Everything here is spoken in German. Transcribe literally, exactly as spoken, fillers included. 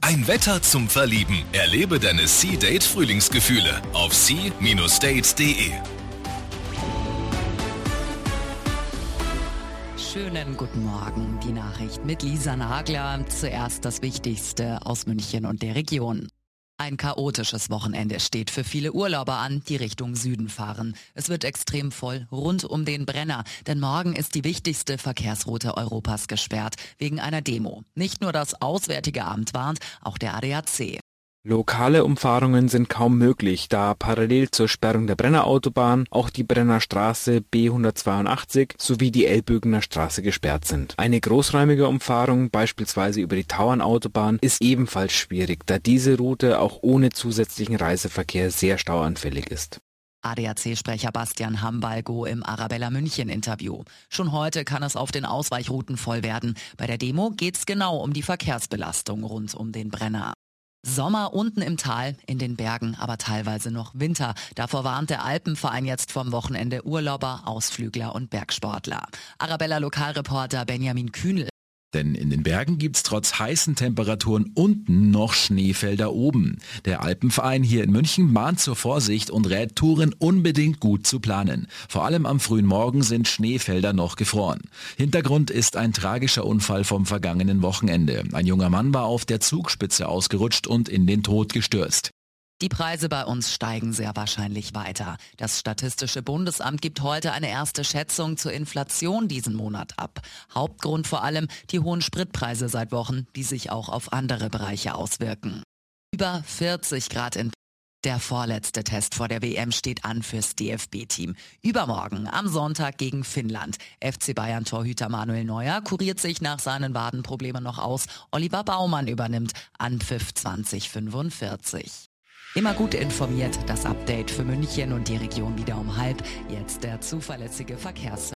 Ein Wetter zum Verlieben. Erlebe deine Sea-Date Frühlingsgefühle auf sea Bindestrich date punkt de. Schönen guten Morgen, die Nachricht mit Lisa Nagler. Zuerst das Wichtigste aus München und der Region. Ein chaotisches Wochenende steht für viele Urlauber an, die Richtung Süden fahren. Es wird extrem voll rund um den Brenner, denn morgen ist die wichtigste Verkehrsroute Europas gesperrt, wegen einer Demo. Nicht nur das Auswärtige Amt warnt, auch der A D A C. Lokale Umfahrungen sind kaum möglich, da parallel zur Sperrung der Brennerautobahn auch die Brennerstraße B hundertzweiundachtzig sowie die Elbögener Straße gesperrt sind. Eine großräumige Umfahrung, beispielsweise über die Tauernautobahn, ist ebenfalls schwierig, da diese Route auch ohne zusätzlichen Reiseverkehr sehr stauanfällig ist. A D A C-Sprecher Bastian Hambalgo im Arabella München-Interview. Schon heute kann es auf den Ausweichrouten voll werden. Bei der Demo geht's genau um die Verkehrsbelastung rund um den Brenner. Sommer unten im Tal, in den Bergen, aber teilweise noch Winter. Davor warnt der Alpenverein jetzt vom Wochenende Urlauber, Ausflügler und Bergsportler. Arabella-Lokalreporter Benjamin Kühnel. Denn in den Bergen gibt's trotz heißen Temperaturen unten noch Schneefelder oben. Der Alpenverein hier in München mahnt zur Vorsicht und rät Touren unbedingt gut zu planen. Vor allem am frühen Morgen sind Schneefelder noch gefroren. Hintergrund ist ein tragischer Unfall vom vergangenen Wochenende. Ein junger Mann war auf der Zugspitze ausgerutscht und in den Tod gestürzt. Die Preise bei uns steigen sehr wahrscheinlich weiter. Das Statistische Bundesamt gibt heute eine erste Schätzung zur Inflation diesen Monat ab. Hauptgrund vor allem die hohen Spritpreise seit Wochen, die sich auch auf andere Bereiche auswirken. Über vierzig Grad in Der vorletzte Test vor der W M steht an fürs D F B-Team. Übermorgen am Sonntag gegen Finnland. F C Bayern-Torhüter Manuel Neuer kuriert sich nach seinen Wadenproblemen noch aus. Oliver Baumann übernimmt Anpfiff zwanzig fünfundvierzig. Immer gut informiert, das Update für München und die Region wieder um halb. Jetzt der zuverlässige Verkehrs